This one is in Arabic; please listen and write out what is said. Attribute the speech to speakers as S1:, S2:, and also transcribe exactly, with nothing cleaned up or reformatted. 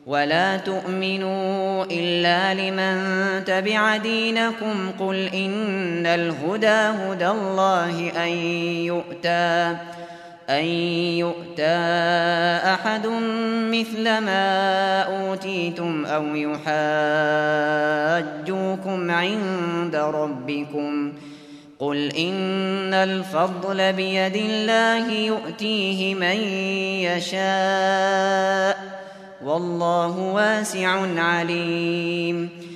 S1: ولا تؤمنوا إلا لمن تبع دينكم قل إن الهدى هدى الله أن يؤتى أن يؤتى أحد مثل ما أوتيتم أو يحاجوكم عند ربكم قل إن الفضل بيد الله يؤتيه من يشاء والله واسع عليم